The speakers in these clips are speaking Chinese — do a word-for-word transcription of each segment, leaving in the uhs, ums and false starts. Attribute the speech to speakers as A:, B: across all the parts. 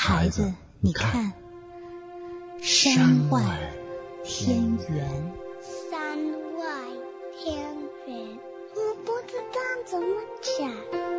A: 孩子，你看，山外天圆。
B: 山外天圆，我不知道怎么讲。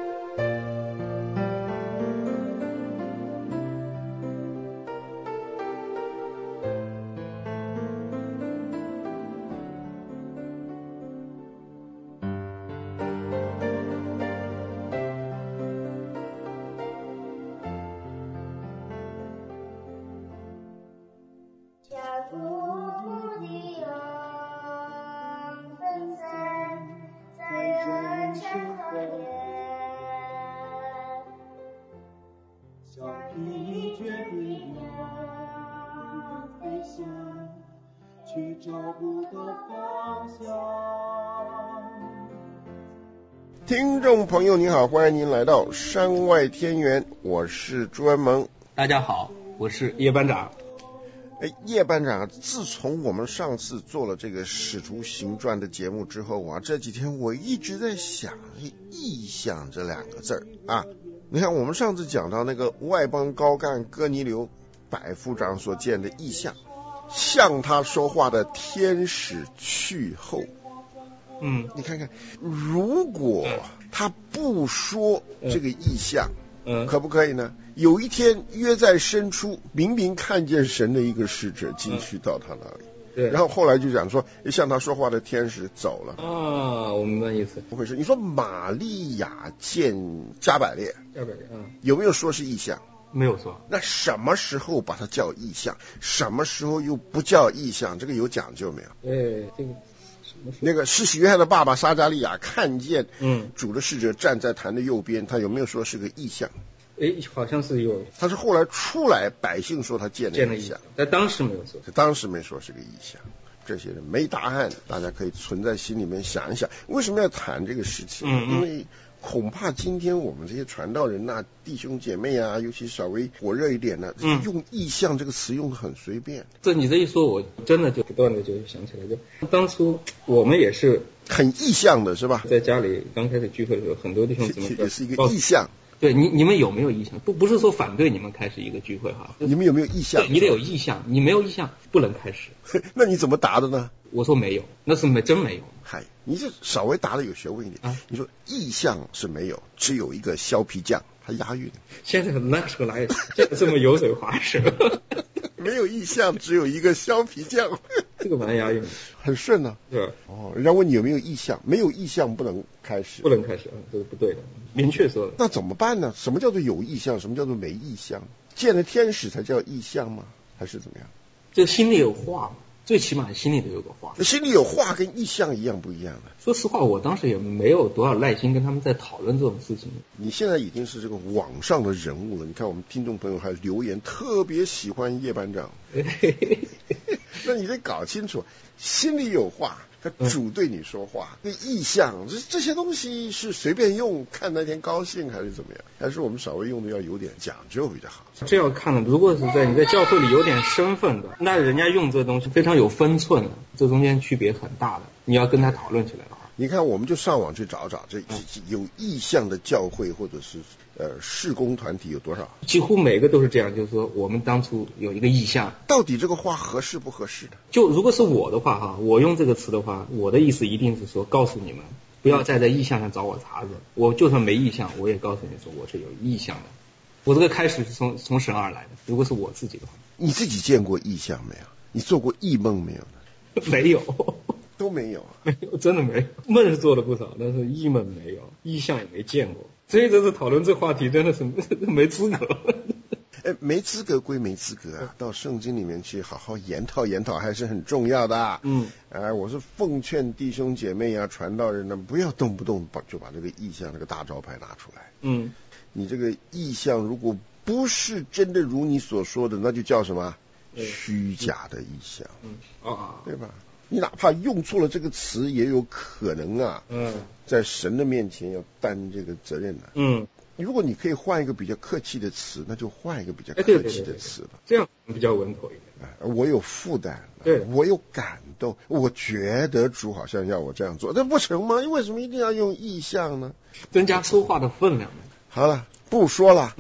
C: 听众朋友您好，欢迎您来到山外天圆，我是朱文萌。
D: 大家好，我是叶班长。
C: 哎，叶班长，自从我们上次做了这个《使徒行传》的节目之后啊，这几天我一直在想意象这两个字儿啊。你看，我们上次讲到那个外邦高干哥尼流百夫长所见的异象，向他说话的天使去后。
D: 嗯，
C: 你看看，如果他不说这个意象，
D: 嗯，
C: 可不可以呢？有一天约在深处，明明看见神的一个使者进去到他那里，
D: 对，
C: 然后后来就讲说，向他说话的天使走了。
D: 啊，我明白意思。
C: 不会是你说玛利亚见加百列，
D: 加百列，嗯，
C: 有没有说是异象？
D: 没有说。
C: 那什么时候把它叫异象？什么时候又不叫异象？这个有讲究没有？
D: 哎，这个。
C: 那个施洗约翰的爸爸撒加利亚看见
D: 嗯
C: 主的使者站在坛的右边，他有没有说是个异象？
D: 哎，好像是有。
C: 他是后来出来，百姓说他见了异象，
D: 但当时没有说，
C: 当时没说是个异象。这些人没答案，大家可以存在心里面想一想，为什么要谈这个事情？
D: 嗯嗯，
C: 因为恐怕今天我们这些传道人呐、啊、弟兄姐妹啊，尤其稍微火热一点的、
D: 嗯，
C: 用异象这个词用的很随便。
D: 这你这一说，我真的就不断的就想起来，就当初我们也是
C: 很异象的，是吧？
D: 在家里刚开始聚会的时候，很多弟兄姊妹
C: 也是一个异象。
D: 对你，你们有没有意向？不，不是说反对你们开始一个聚会哈。
C: 你们有没有意向？
D: 对，你得有意向，你没有意向不能开始。
C: 那你怎么答的呢？
D: 我说没有，那是没真没有。
C: 嗨，你这稍微答的有学问一点。
D: 啊、
C: 你说意向是没有，只有一个削皮匠，还押韵。
D: 现在那时候哪有这么油水滑舌？
C: 没有意向，只有一个削皮匠。
D: 这个蛮押韵，
C: 很顺呢、
D: 啊。对。
C: 哦，人家问你有没有意向，没有意向不能开始，
D: 不能开始，这是不对的，明确说的。
C: 那怎么办呢？什么叫做有意向？什么叫做没意向？见了天使才叫意向吗？还是怎么样？
D: 这心里有话嘛，最起码心里都有个话。
C: 心里有话跟意向一样不一样的？
D: 说实话，我当时也没有多少耐心跟他们在讨论这种事情。
C: 你现在已经是这个网上的人物了，你看我们听众朋友还留言特别喜欢叶班长。那你得搞清楚，心里有话，他主对你说话，那、嗯、意向这这些东西是随便用，看那天高兴还是怎么样？还是我们稍微用的要有点讲究比较好。
D: 这要看的，如果是在你在教会里有点身份的，那人家用这东西非常有分寸的，这中间区别很大的。你要跟他讨论起来的话，
C: 你看我们就上网去找找，这有意向的教会或者是呃事工团体有多少？
D: 几乎每个都是这样，就是说我们当初有一个意向，
C: 到底这个话合适不合适的？
D: 就如果是我的话哈，我用这个词的话，我的意思一定是说告诉你们，不要再在意向上找我茬子。我就算没意向，我也告诉你说我是有意向的。我这个开始是从从神而来的。如果是我自己的话，
C: 你自己见过意象没有？你做过异梦没有呢？
D: 没有。
C: 都没有啊，
D: 没有，真的没有。梦是做了不少，但是异梦没有，意象也没见过。所以这次讨论这话题真的是没资格。
C: 哎，没资格归没资格啊，到圣经里面去好好研讨研讨还是很重要的、啊。
D: 嗯，
C: 哎，我是奉劝弟兄姐妹啊、传道人呢，不要动不动把就把这个意象这个大招牌拿出来。
D: 嗯，
C: 你这个意象如果不是真的如你所说的，那就叫什么？虚假的意象。
D: 嗯啊，
C: 对吧？你哪怕用错了这个词，也有可能啊，
D: 嗯，
C: 在神的面前要担这个责任的、啊。
D: 嗯，
C: 如果你可以换一个比较客气的词，那就换一个比较客气的词吧，
D: 这样比较稳妥一点。
C: 哎，我有负担，
D: 对，
C: 我有感动，我觉得主好像要我这样做，那不成吗？为什么一定要用意象呢？
D: 增加说话的分量。
C: 好了，不说了。
D: 嗯，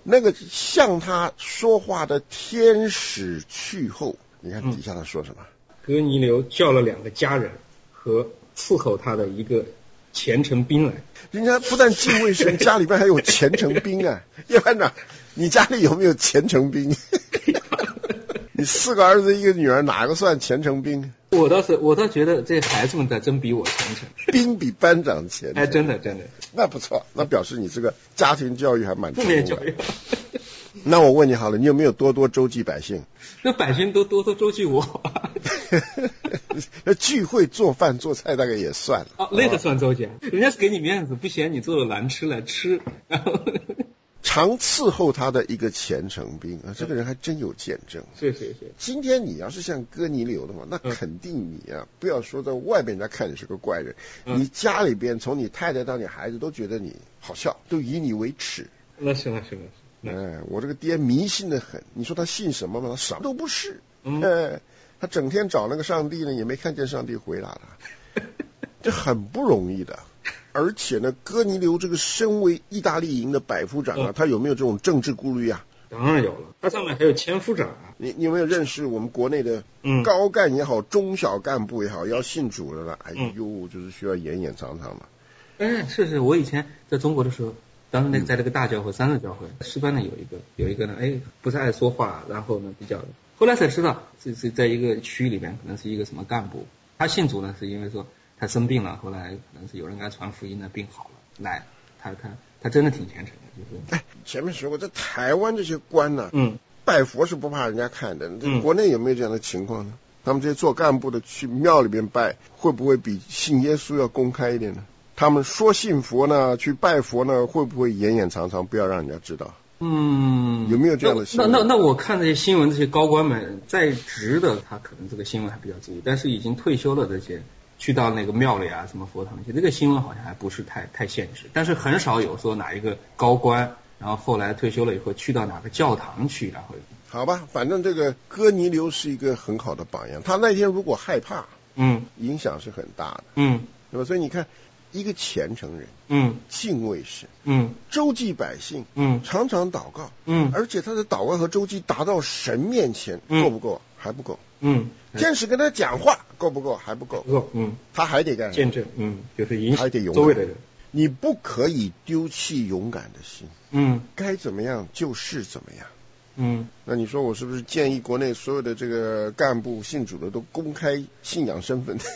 C: 那个向他说话的天使去后，你看底下他说什么？
D: 哥尼流叫了两个家人和伺候他的一个虔诚兵来。
C: 人家不但敬畏神，家里边还有虔诚兵啊！叶班长，你家里有没有虔诚兵？你四个儿子一个女儿，哪个算虔诚兵？
D: 我倒是，我倒觉得这孩子们在真比我虔诚，
C: 兵比班长虔诚。
D: 哎，真的真的，
C: 那不错，那表示你这个家庭教育还蛮成功的。
D: 负面教育。
C: 那我问你好了，你有没有多多周济百姓？
D: 那百姓都多多周济我。
C: 那聚会做饭做菜大概也算了。
D: 哦，那个算周济，人家是给你面子，不嫌你做的难吃来吃。然后
C: 常伺候他的一个虔诚兵啊，这个人还真有见证。
D: 是是是。
C: 今天你要是像哥尼流的话，那肯定你啊，不要说在外面人家看你是个怪人，
D: 嗯、
C: 你家里边从你太太到你孩子都觉得你好笑，都以你为耻。
D: 那是那是那是。
C: 哎，我这个爹迷信的很，你说他信什么吗？他什么都不是。
D: 嗯，
C: 哎，他整天找那个上帝呢，也没看见上帝回来了，这很不容易的。而且呢，哥尼流这个身为意大利营的百夫长啊，嗯、他有没有这种政治顾虑啊？
D: 当然有了，他上面还有千夫长啊。
C: 你你有没有认识我们国内的高干也好，嗯、中小干部也好，要信主的了？哎呦，就是需要演演长长嘛。
D: 哎，是是，我以前在中国的时候。当时那个在这个大教会、三个教会，师班呢有一个有一个呢，哎，不是爱说话，然后呢比较，后来才知道是是在一个区里面，可能是一个什么干部，他信主呢是因为说他生病了，后来可能是有人给他传福音呢，病好了，来，他他他真的挺虔诚的，就是。
C: 哎，前面说过，在台湾这些官呢，
D: 嗯，
C: 拜佛是不怕人家看的，
D: 嗯，
C: 国内有没有这样的情况呢？他们这些做干部的去庙里边拜，会不会比信耶稣要公开一点呢？他们说信佛呢，去拜佛呢，会不会掩掩藏藏，不要让人家知道？
D: 嗯，
C: 有没有这样的新闻？
D: 那那那我看这些新闻，这些高官们在职的，他可能这个新闻还比较注意，但是已经退休了这些，去到那个庙里啊，什么佛堂去，这个新闻好像还不是太太现实。但是很少有说哪一个高官，然后后来退休了以后去到哪个教堂去，然后
C: 好吧，反正这个哥尼流是一个很好的榜样。他那天如果害怕，
D: 嗯，
C: 影响是很大的，
D: 嗯，
C: 对吧？所以你看。一个虔诚人，
D: 嗯，
C: 敬畏神，
D: 嗯，
C: 周济百姓，
D: 嗯，
C: 常常祷告，
D: 嗯，
C: 而且他的祷告和周济达到神面前，
D: 嗯、
C: 够不够？还不够，
D: 嗯，
C: 天使跟他讲话够不够？还不够，
D: 不够，嗯，
C: 他还得干
D: 见证，嗯，就是影响
C: 周
D: 围的人。
C: 你不可以丢弃勇敢的心，
D: 嗯，
C: 该怎么样就是怎么样。
D: 嗯，
C: 那你说我是不是建议国内所有的这个干部信主的都公开信仰身份？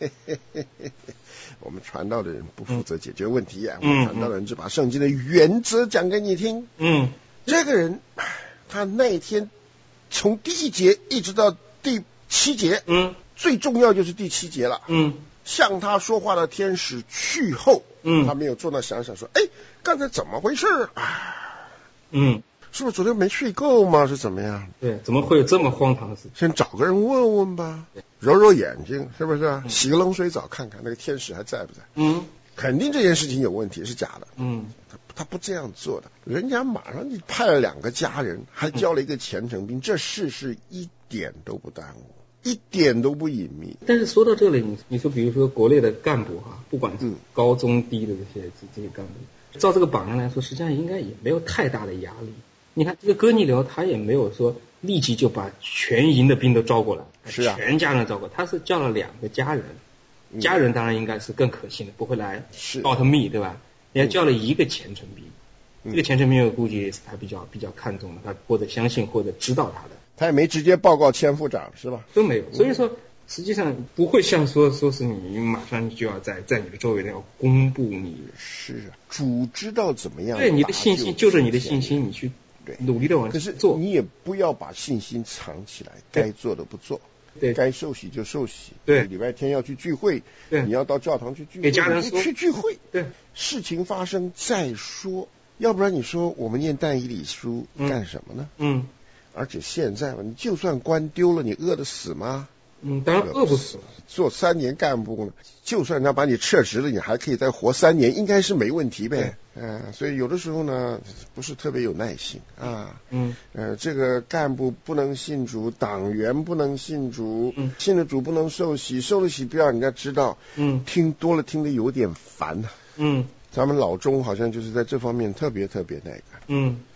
C: 我们传道的人不负责解决问题啊！
D: 嗯、
C: 我们传道的人只把圣经的原则讲给你听。
D: 嗯，
C: 这个人他那天从第一节一直到第七节，
D: 嗯，
C: 最重要就是第七节了。
D: 嗯，
C: 向他说话的天使去后，
D: 嗯，
C: 他没有坐那想想说，哎，刚才怎么回事啊？
D: 嗯。
C: 是不是昨天没睡够吗？是怎么样？
D: 对，怎么会有这么荒唐的事情？
C: 先找个人问问吧，揉揉眼睛，是不是、啊嗯？洗个冷水澡，看看那个天使还在不在？
D: 嗯，
C: 肯定这件事情有问题，是假的。
D: 嗯，
C: 他他不这样做的，人家马上就派了两个家人，还交了一个虔诚兵，嗯、这事是一点都不耽误，一点都不隐秘。
D: 但是说到这里，你你说，比如说国内的干部哈，不管是高中低的这些这这些干部，照这个榜样来说，实际上应该也没有太大的压力。你看这个哥尼流，他也没有说立即就把全营的兵都招过来，
C: 是啊，
D: 全家人招过来，他是叫了两个家人，嗯、家人当然应该是更可信的，不会来告他密，对吧？人家叫了一个虔诚兵，嗯、这个虔诚兵我估计是他比较比较看重的，他或者相信或者知道他的，
C: 他也没直接报告千夫长是吧？
D: 都没有，所以说实际上不会像说说是你马上就要在在你的周围要公布你，
C: 是啊，主知道怎么样，
D: 对你的信心，就着你的信心，你去。
C: 对，
D: 努力的往
C: 可是
D: 做，
C: 你也不要把信心藏起来，该做的不做，
D: 对，
C: 该受洗就受洗，
D: 对，
C: 礼拜天要去聚会，
D: 对，
C: 你要到教堂去聚会，
D: 给家人说
C: 去聚会，
D: 对，
C: 事情发生再说，要不然你说我们念但以理书干什么呢？
D: 嗯，
C: 而且现在你就算官丢了，你饿得死吗？
D: 嗯，当然饿不死了。
C: 做三年干部呢，就算他把你撤职了，你还可以再活三年，应该是没问题呗。嗯、呃，所以有的时候呢，不是特别有耐心啊。
D: 嗯。
C: 呃，这个干部不能信主，党员不能信主，
D: 嗯，
C: 信了主不能受洗，受了洗不要人家知道。
D: 嗯。
C: 听多了听得有点烦呐、啊。
D: 嗯。
C: 咱们老中好像就是在这方面特别特别那个。
D: 嗯。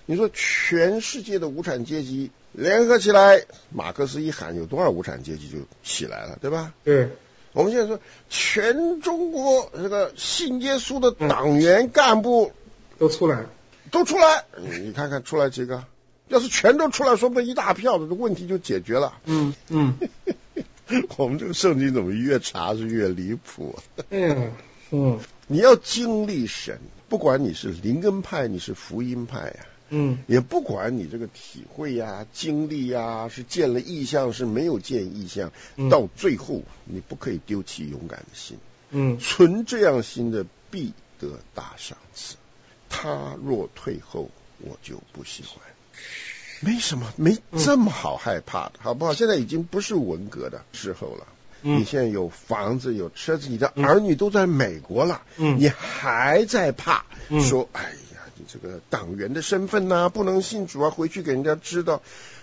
C: 你说全世界的无产阶级联合起来，马克思一喊，有多少无产阶级就起来了，对吧？
D: 对。
C: 我们现在说，全中国这个信耶稣的党员干部、
D: 嗯、都出来，
C: 都出来，你看看出来几个？要是全都出来，说不定一大票的问题就解决了。
D: 嗯嗯。
C: 我们这个圣经怎么越查是越离谱？
D: 哎呀，嗯，
C: 你要经历神，不管你是灵恩派，你是福音派呀、啊。
D: 嗯，
C: 也不管你这个体会呀、啊、经历呀、啊，是见了异象，是没有见异象、嗯，到最后你不可以丢弃勇敢的心。
D: 嗯，
C: 存这样心的必得大赏赐。他若退后，我就不喜欢。没什么，没这么好害怕的，嗯、好不好？现在已经不是文革的时候了。嗯、你现在有房子有车子，你的儿女都在美国了，嗯、你还在怕、嗯、说，哎呀。你这个党员的身份呐、啊，不能信主啊，回去给人家知道，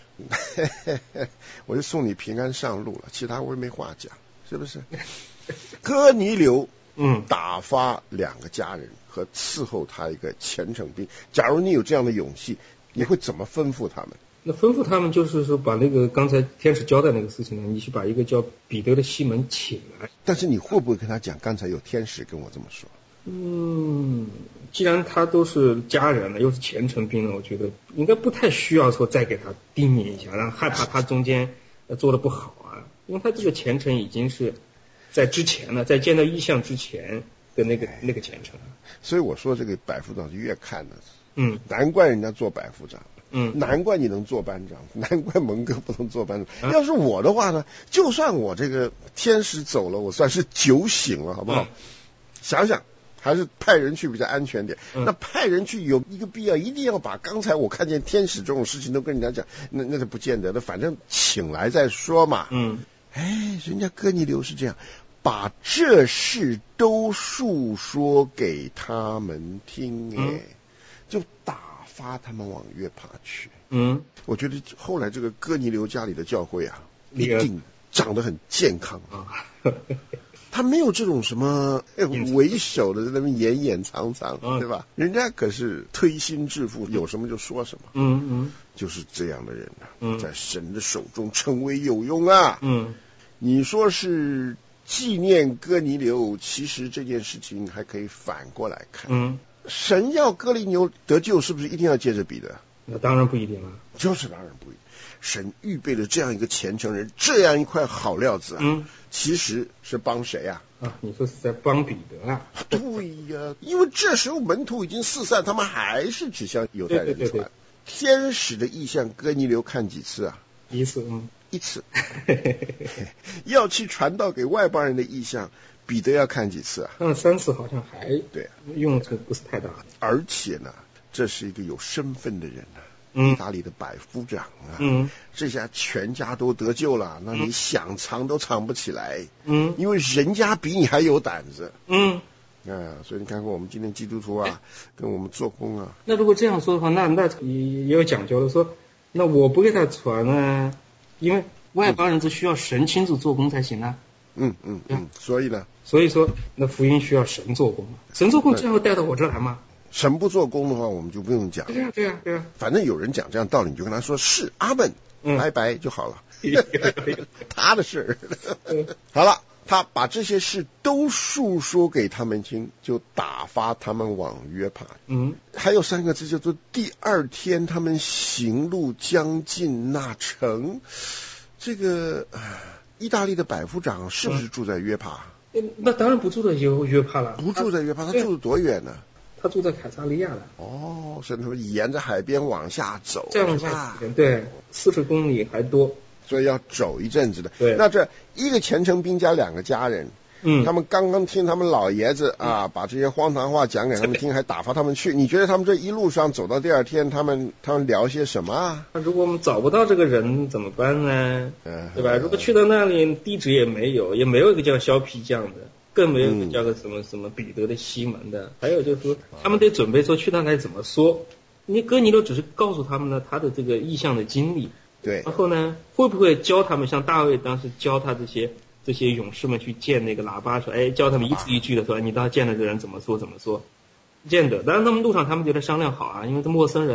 C: 我就送你平安上路了，其他我也没话讲，是不是？哥尼流，嗯，打发两个家人和伺候他一个虔诚兵。假如你有这样的勇气，你会怎么吩咐他们？
D: 那吩咐他们就是说，把那个刚才天使交代那个事情呢，你去把一个叫彼得的西门请来。
C: 但是你会不会跟他讲，刚才有天使跟我这么说？
D: 嗯，既然他都是家人了，又是虔诚兵了，我觉得应该不太需要说再给他叮咛一下，让害怕他中间做的不好啊，因为他这个虔诚已经是在之前了，在见到异象之前的那个那个虔诚。
C: 所以我说这个百夫长是越看的，
D: 嗯，
C: 难怪人家做百夫长，
D: 嗯，
C: 难怪你能做班长，难怪蒙哥不能做班长。啊、要是我的话呢，就算我这个天使走了，我算是酒醒了，好不好？嗯、想想。还是派人去比较安全点、嗯。那派人去有一个必要，一定要把刚才我看见天使这种事情都跟人家讲，那那是不见得的，反正请来再说嘛。
D: 嗯，
C: 哎，人家哥尼流是这样，把这事都述说给他们听，哎、嗯，就打发他们往约帕去。
D: 嗯，
C: 我觉得后来这个哥尼流家里的教会啊，一定长得很健康啊。他没有这种什么为首的在那边掩掩藏藏，嗯、对吧？人家可是推心置腹，有什么就说什么。
D: 嗯嗯，
C: 就是这样的人啊，
D: 嗯、
C: 在神的手中成为有用啊。
D: 嗯，
C: 你说是纪念哥尼流，其实这件事情还可以反过来看。
D: 嗯，
C: 神要哥尼流得救，是不是一定要借着彼得？
D: 那当然不一定了。
C: 就是当然不一定。神预备了这样一个虔诚人，这样一块好料子啊，
D: 嗯，
C: 其实是帮谁啊？
D: 啊，你说是在帮彼得啊？
C: 对呀，因为这时候门徒已经四散，他们还是只向犹太人传。
D: 对对对对，
C: 天使的异象，哥尼流看几次啊？
D: 一次，嗯，
C: 一次。要去传道给外邦人的异象，彼得要看几次啊？
D: 看三次，好像还
C: 对，
D: 用处不是太大。
C: 而且呢，这是一个有身份的人啊。
D: 意
C: 大利的百夫长啊，
D: 嗯，
C: 这下全家都得救了，那你想藏都藏不起来，
D: 嗯，
C: 因为人家比你还有胆子，
D: 嗯，
C: 啊，所以你看看我们今天基督徒啊，跟我们做工啊，
D: 那如果这样说的话，那那也也有讲究的，说那我不给他传呢，因为外邦人是需要神亲自做工才行啊，
C: 嗯嗯嗯，所以呢，
D: 所以说那福音需要神做工，神做工最后带到我这来吗？
C: 神不做工的话，我们就不用讲。
D: 对呀、啊，对呀、啊，对呀、啊。
C: 反正有人讲这样道理，你就跟他说是阿门，嗯、拜拜就好了。他的事儿。好了，他把这些事都述说给他们听，就打发他们往约帕。
D: 嗯，
C: 还有三个字叫做第二天，他们行路将近那城。这个意大利的百夫长是不是住在约帕？
D: 嗯、那当然不住在约帕了，
C: 不住在约帕，他住多远呢？
D: 他住在凯撒利亚的。
C: 哦，是他们沿着海边往下走，
D: 这样下对，四十公里还多，
C: 所以要走一阵子的。
D: 对，
C: 那这一个虔诚兵加两个家人，
D: 嗯，
C: 他们刚刚听他们老爷子啊、嗯、把这些荒唐话讲给他们听，还打发他们去。你觉得他们这一路上走到第二天，他们他们聊些什么啊？
D: 那如果我们找不到这个人怎么办呢？嗯，对吧？如果去到那里，地址也没有，也没有一个叫削皮匠的。更没有一个叫个什么、嗯、什么彼得的西门的，还有就是说，他们得准备说去那来怎么说。你哥尼流只是告诉他们呢他的这个意象的经历，
C: 对，
D: 然后呢会不会教他们像大卫当时教他这些这些勇士们去见那个喇叭说，哎，教他们一字一句的说，你到见了这个人怎么说怎么说，见得。当然他们路上他们觉得商量好啊，因为是陌生人呢、啊，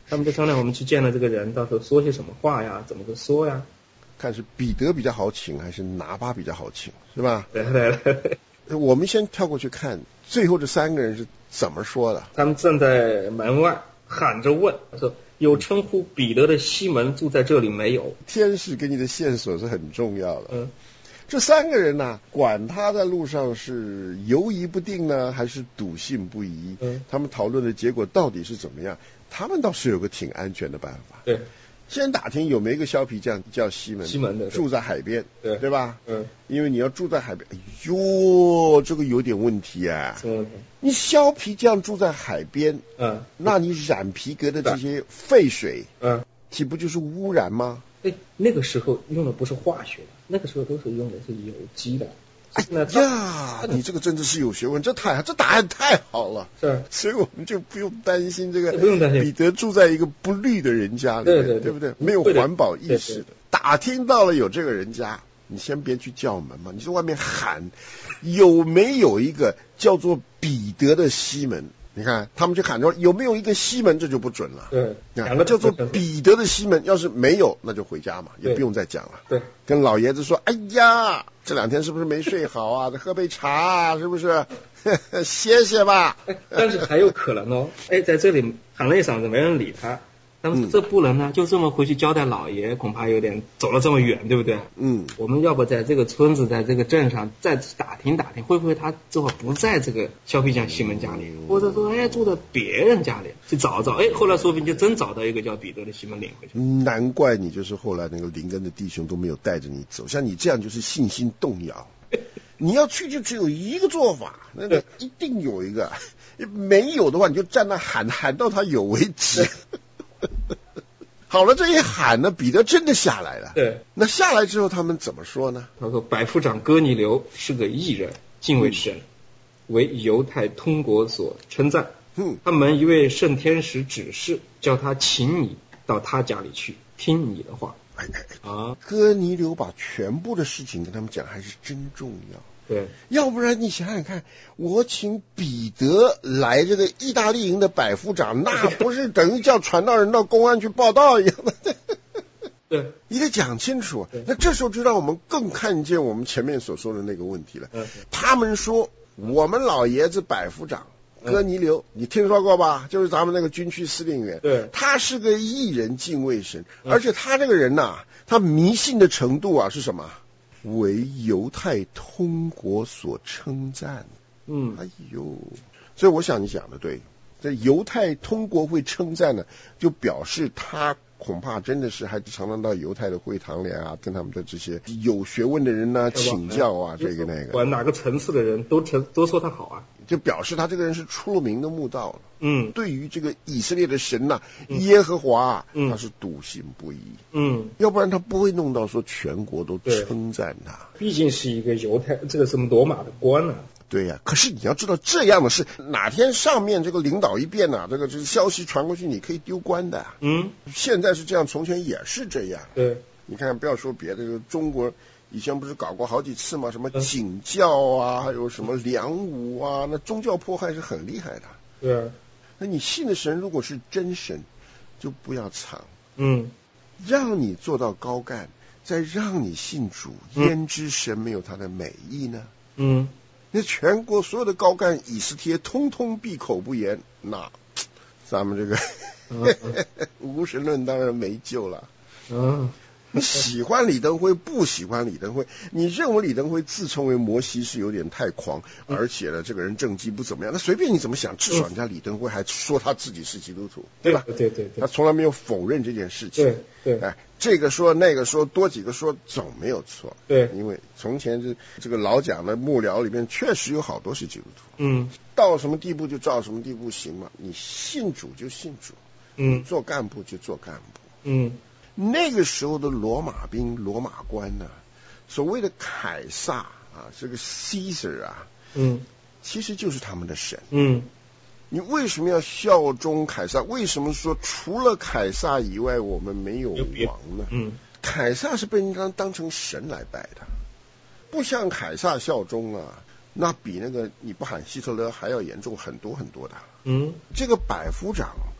D: 他们就商量我们去见了这个人，到时候说些什么话呀，怎么个说呀？
C: 看是彼得比较好请，还是拿巴比较好请，是吧？
D: 对对对。
C: 我们先跳过去看，最后这三个人是怎么说的？
D: 他们站在门外喊着问，说有称呼彼得的西门住在这里没有？
C: 天使给你的线索是很重要的。
D: 嗯。
C: 这三个人呢、啊，管他在路上是犹疑不定呢，还是笃信不疑，
D: 嗯，
C: 他们讨论的结果到底是怎么样？他们倒是有个挺安全的办法。
D: 对，
C: 先打听有没有一个削皮匠叫西门，
D: 西门的
C: 住在海边，
D: 对
C: 对吧？
D: 嗯，
C: 因为你要住在海边，哎呦，这个有点问题啊。
D: 什么问题？
C: 你削皮匠住在海边，
D: 嗯，
C: 那你染皮革的这些废水，
D: 嗯，
C: 岂不就是污染吗？
D: 哎，那个时候用的不是化学的，那个时候都是用的是有机的。
C: 哎呀，你这个真的是有学问，这太这答案太好了。
D: 是，
C: 所以我们就不用担心这个，
D: 不用担心
C: 彼得住在一个不绿的人家里面，
D: 对对对，
C: 对不对？没有环保意识的。
D: 对对对，
C: 打听到了有这个人家，你先别去叫门嘛，你在外面喊有没有一个叫做彼得的西门？你看，他们就喊说有没有一个西门，这就不准了。
D: 对，
C: 两个叫做彼得的西门，要是没有，那就回家嘛，也不用再讲了。
D: 对，
C: 跟老爷子说，哎呀，这两天是不是没睡好啊？再喝杯茶啊，是不是？歇歇吧。
D: 但是还有可能哦，哎，在这里喊了一嗓子，没人理他。那么这不能呢，就这么回去交代老爷，恐怕有点走了这么远，对不对？
C: 嗯，
D: 我们要不在这个村子，在这个镇上再打听打听，会不会他这会不在这个削皮匠西门家里，或者说哎住在别人家里去找找，哎，后来说不定就真找到一个叫彼得的西门领回去。
C: 难怪你就是后来那个林根的弟兄都没有带着你走，像你这样就是信心动摇。你要去就只有一个做法，那个一定有一个，没有的话你就站那喊喊到他有为止。好了，这一喊呢，彼得真的下来了。
D: 对，
C: 那下来之后他们怎么说呢？
D: 他说百夫长哥尼流是个义人，敬畏神，嗯、为犹太通国所称赞。
C: 嗯，
D: 他们一位圣天使指示，叫他请你到他家里去，听你的话。
C: 哎哎哎
D: 啊，
C: 哥尼流把全部的事情跟他们讲，还是真重要。
D: 对，
C: 要不然你想想看，我请彼得来这个意大利营的百夫长，那不是等于叫传道人到公安去报道一样的？
D: 对，
C: 你得讲清楚。那这时候就让我们更看见我们前面所说的那个问题了。
D: 嗯、
C: 他们说我们老爷子百夫长哥尼流，嗯、你听说过吧？就是咱们那个军区司令员。
D: 对，
C: 他是个义人，敬畏神，而且他这个人呐、啊，他迷信的程度啊是什么？为犹太通国所称赞。
D: 嗯，
C: 哎呦，所以我想你讲的对，这犹太通国会称赞呢，就表示他恐怕真的是还常常到犹太的会堂里啊，跟他们的这些有学问的人呢、啊、请教啊，这个那个，
D: 管哪个层次的人都成都说他好啊，
C: 就表示他这个人是出了名的慕道了。
D: 嗯，
C: 对于这个以色列的神呐、啊嗯、耶和华、啊嗯、他是笃信不疑。
D: 嗯，
C: 要不然他不会弄到说全国都称赞他。
D: 毕竟是一个犹太，这个是罗马的官啊。
C: 对呀、啊，可是你要知道，这样的事哪天上面这个领导一变呐、啊，这个这个消息传过去，你可以丢官的。
D: 嗯，
C: 现在是这样，从前也是这样。
D: 对，
C: 你看，不要说别的，中国以前不是搞过好几次吗？什么景教啊，还有什么梁武啊，那宗教迫害是很厉害的。
D: 对啊，
C: 那你信的神如果是真神，就不要藏。
D: 嗯，
C: 让你做到高干，再让你信主，焉知神没有他的美意呢？
D: 嗯。
C: 那全国所有的高干以斯帖通通闭口不言，那咱们这个无神论当然没救了。
D: 嗯，
C: 你喜欢李登辉，不喜欢李登辉，你认为李登辉自称为摩西是有点太狂，而且呢，这个人政绩不怎么样，那随便你怎么想，至少人家李登辉还说他自己是基督徒，对吧？
D: 对对对，
C: 他从来没有否认这件事情。
D: 对对，
C: 哎，这个说那个说，多几个说总没有错。
D: 对，
C: 因为从前这这个老蒋的幕僚里面确实有好多是基督徒。
D: 嗯，
C: 到什么地步就照什么地步行嘛，你信主就信主，
D: 嗯，
C: 做干部就做干部。
D: 嗯。
C: 那个时候的罗马兵、罗马官呢、啊，所谓的凯撒啊，这个 Caesar 啊，
D: 嗯，
C: 其实就是他们的神。
D: 嗯，
C: 你为什么要效忠凯撒？为什么说除了凯撒以外，我们没有王呢？
D: 嗯，
C: 凯撒是被人家当成神来拜的，不向凯撒效忠啊，那比那个你不喊希特勒还要严重很多很多的。
D: 嗯，
C: 这个百夫长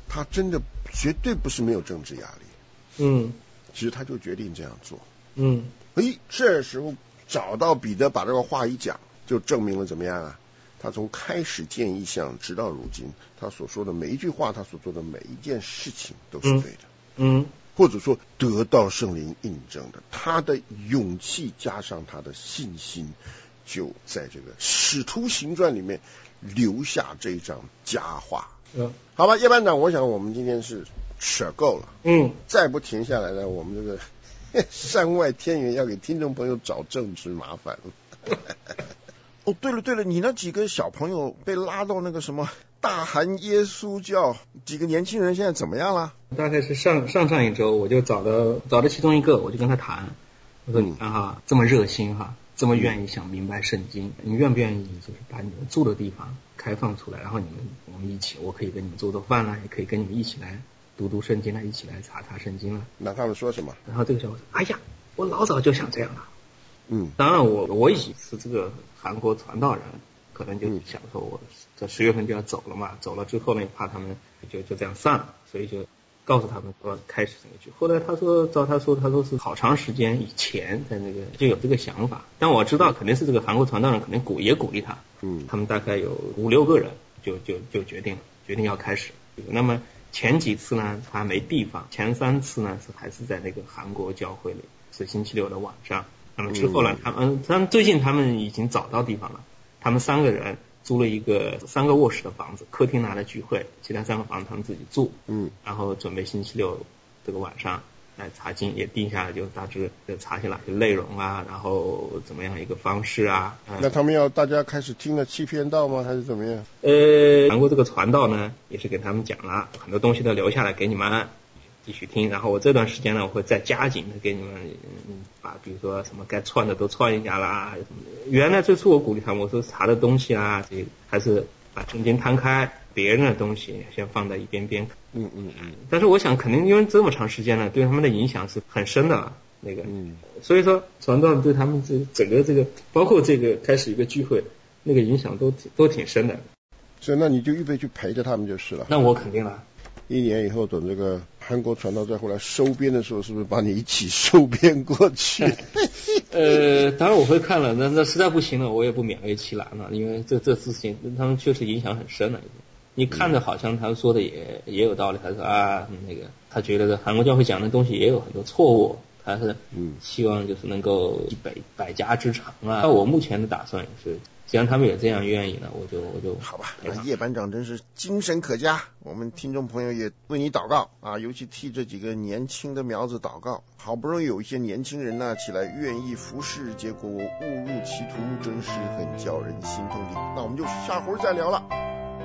C: 他真的绝对不是没有政治压力。
D: 嗯，
C: 其实他就决定这样做。
D: 嗯，
C: 诶，这时候找到彼得，把这个话一讲，就证明了怎么样啊？他从开始见异象直到如今，他所说的每一句话，他所做的每一件事情都是对的。
D: 嗯，
C: 或者说得到圣灵印证的，他的勇气加上他的信心，就在这个使徒行传里面留下这一张佳话。
D: 嗯，
C: 好吧，叶班长，我想我们今天是扯够了。
D: 嗯，
C: 再不停下来呢，我们这个山外天源要给听众朋友找政治麻烦了。哦，对了对了，你那几个小朋友被拉到那个什么大韩耶稣教，几个年轻人现在怎么样了？
D: 大概是上上上一周，我就找到找到其中一个，我就跟他谈，我说你看哈，这么热心哈，这么愿意想明白圣经，你愿不愿意就是把你们住的地方开放出来，然后你们我们一起，我可以跟你们做做饭啦，也可以跟你们一起来读读圣经啦，一起来查查圣经啦。
C: 那他们说什么？
D: 然后这个小伙说，哎呀，我老早就想这样了。
C: 嗯，
D: 当然我我以前是这个韩国传道人，可能就想说我这十月份就要走了嘛，走了之后呢，怕他们就就这样散了，所以就告诉他们说开始这个剧。后来他说照他说他说是好长时间以前在那个就有这个想法，但我知道肯定是这个韩国传道人肯定鼓也鼓励他，嗯，他们大概有五六个人就就就决定了决定要开始。那么前几次呢他没地方，前三次呢是还是在那个韩国教会里，是星期六的晚上。那么之后呢，他们他们最近他们已经找到地方了，他们三个人租了一个三个卧室的房子，客厅拿来聚会，其他三个房子他们自己住，嗯，然后准备星期六这个晚上来查经，也定下来就大致查些哪些内容啊，然后怎么样一个方式啊。嗯、
C: 那他们要大家开始听了欺骗道吗，还是怎么样？
D: 呃，韩国这个传道呢，也是给他们讲了很多东西都留下来给你们继续听，然后我这段时间呢，我会再加紧的给你们，嗯，把比如说什么该串的都串一下啦。原来最初我鼓励他们，我说查的东西啊，这还是把圣经摊开，别人的东西先放在一边边。
C: 嗯嗯嗯。
D: 但是我想，肯定因为这么长时间了，对他们的影响是很深的，那个。嗯。所以说，传道对他们这整个这个，包括这个开始一个聚会，那个影响都都挺深的。
C: 所以那你就预备去陪着他们就是了。
D: 那我肯定了。
C: 一年以后，等这个韩国传道再回来收编的时候，是不是把你一起收编过去？
D: 呃，当然我会看了，那那实在不行了，我也不勉为其难了，因为这这事情他们确实影响很深了。你看着好像他说的也也有道理，他说啊，那个他觉得韩国教会讲的东西也有很多错误，他是希望就是能够百百家之长啊。那我目前的打算也是。既然他们也这样愿意了，我就我就
C: 好吧。那叶班长真是精神可嘉，我们听众朋友也为你祷告啊，尤其替这几个年轻的苗子祷告。好不容易有一些年轻人呢起来愿意服侍，结果误入歧途，真是很叫人心痛的。那我们就下回再聊了。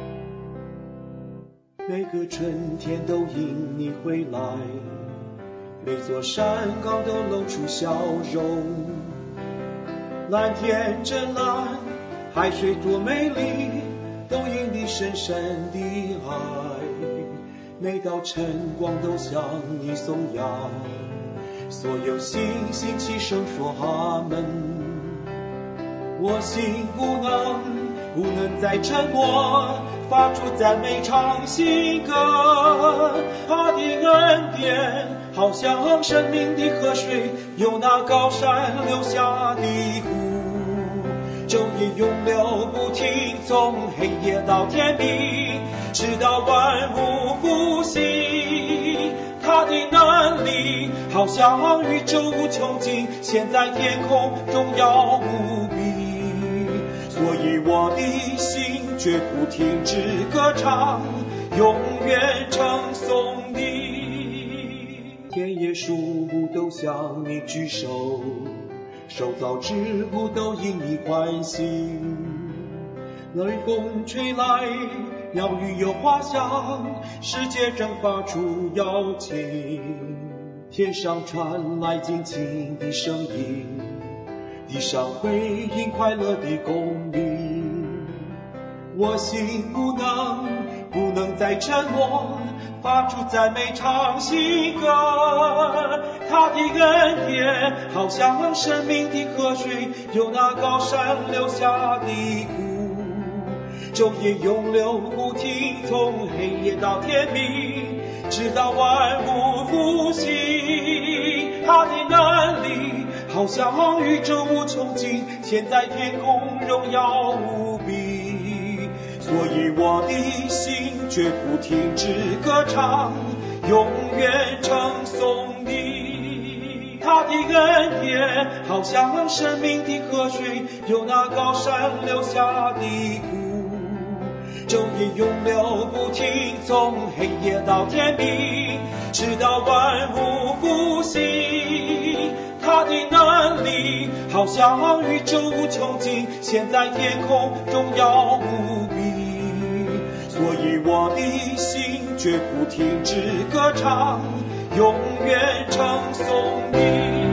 E: 每个春天都因你回来，每座山岗都露出笑容，蓝天真蓝，海水多美丽，都因你深深的爱。每道晨光都向你颂扬，所有星星齐声说阿门。我心不能不能再沉默，发出赞美唱新歌。他的恩典好像生命的河水，由那高山流下的湖，昼夜永流不停，从黑夜到天明，直到万物复兴。他的能力好像宇宙无穷尽，现在天空荣耀无比，所以我的心绝不停止歌唱，永远称颂你。天野树木都向你举手，受造之物都因你欢喜，雷风吹来，鸟语有花香，世界正发出邀请，天上传来尽情的声音，地上回应快乐的公鸣。我心不能不能再沉默，发出赞美唱新歌。他的恩典好像生命的河水，由那高山流下的湖， 昼夜永流不停，从黑夜到天明，直到万物复兴。他的能力好像宇宙无穷尽，现在天空荣耀无比。所以我的心绝不停止歌唱，永远称颂你。他的恩典好像生命的河水，由那高山流下的谷，昼夜永流不停，从黑夜到天明，直到万物复兴。他的能力好像宇宙无穷尽，现在天空荣耀无比。所以我的心绝不停止歌唱，永远称颂你。